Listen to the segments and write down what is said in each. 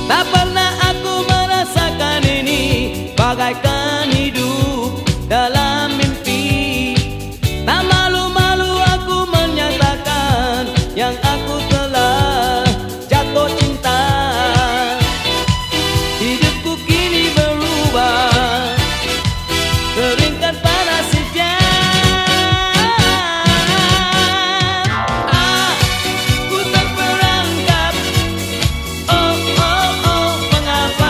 Tak pernah aku merasakan ini, bagaikan hidup dalam mimpi. Tak malu-malu aku menyatakan yang aku telah jatuh cinta. Hidupku kini berubah, keringkan panas sejak. Aku terperangkap, oh oh oh mengapa?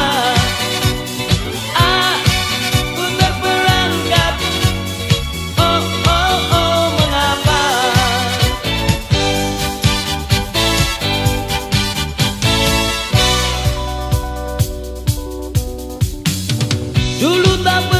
Aku terperangkap, oh oh oh mengapa? Dulu tak